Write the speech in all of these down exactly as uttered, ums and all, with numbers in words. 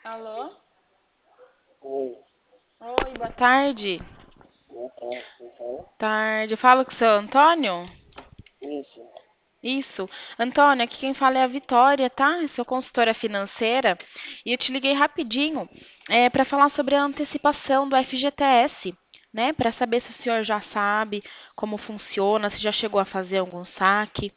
Alô? Oi, Oi, boa tarde. boa tarde, quem fala? Tarde. Eu falo com o seu Antônio? Isso. Isso. Antônio, aqui quem fala é a Vitória, tá? Eu sou consultora financeira e eu te liguei rapidinho é, para falar sobre a antecipação do F G T S, né? Para saber se o senhor já sabe como funciona, se já chegou a fazer algum saque.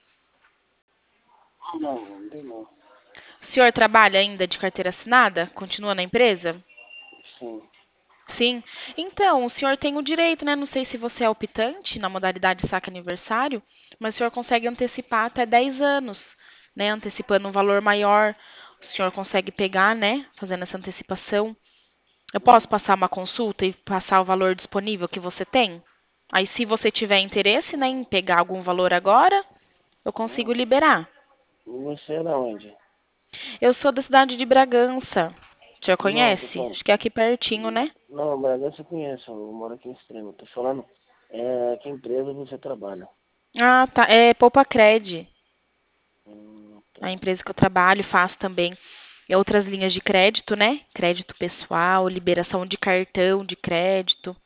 Ah, não, não tem não. O senhor trabalha ainda de carteira assinada? Continua na empresa? Sim. Sim. Então, o senhor tem o direito, né? Não sei se você é optante na modalidade saque aniversário, mas o senhor consegue antecipar até dez anos, né? Antecipando um valor maior. O senhor consegue pegar, né? Fazendo essa antecipação. Eu posso Hum, passar uma consulta e passar o valor disponível que você tem? Aí, se você tiver interesse, né, em pegar algum valor agora, eu consigo hum. liberar. E você é da onde? Eu sou da cidade de Bragança. O senhor Não, tô conhece? falando. Acho que é aqui pertinho, né? Não, Bragança eu conheço, eu moro aqui em Extremo. Tô falando, é, que empresa você trabalha? Ah, tá. É Poupa Cred. Hum, A tá. empresa que eu trabalho faz também é outras linhas de crédito, né? Crédito pessoal, liberação de cartão de crédito.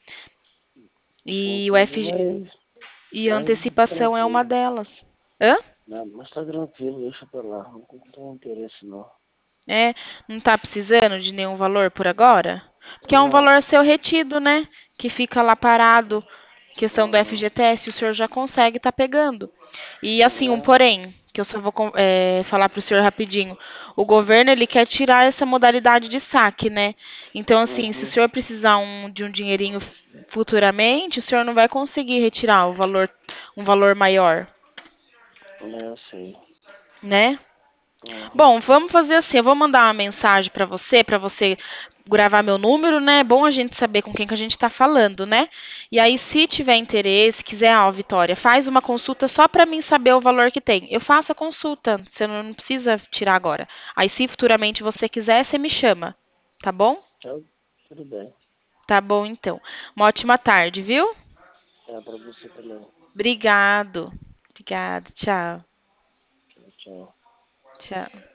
E o Entendi, F G... mas, e a mas antecipação é uma tranquilo. delas. Hã? Não, mas tá tranquilo, deixa pra lá. Não tenho interesse não. É, não tá precisando de nenhum valor por agora? Porque é um Não. valor seu retido, né? Que fica lá parado. Questão do Uhum. F G T S, o senhor já consegue estar pegando. E assim, um Uhum. porém, que eu só vou com- é, falar para o senhor rapidinho. O governo, ele quer tirar essa modalidade de saque, né? Então, assim, se o Uhum. senhor precisar um- de um dinheirinho futuramente, o senhor não vai conseguir retirar o valor, um valor maior, É, eu sei. né? Uhum. Bom, vamos fazer assim. Eu vou mandar uma mensagem para você, para você gravar meu número, né? É bom a gente saber com quem que a gente está falando, né? E aí, se tiver interesse, quiser, ó, Vitória, faz uma consulta só para mim saber o valor que tem. Eu faço a consulta, você não não precisa tirar agora. Aí, se futuramente você quiser, você me chama, tá bom? Tchau, tudo bem. Tá bom, então. Uma ótima tarde, viu? É pra você também. Obrigado. Obrigado. Tchau. Tchau, tchau. Tchau.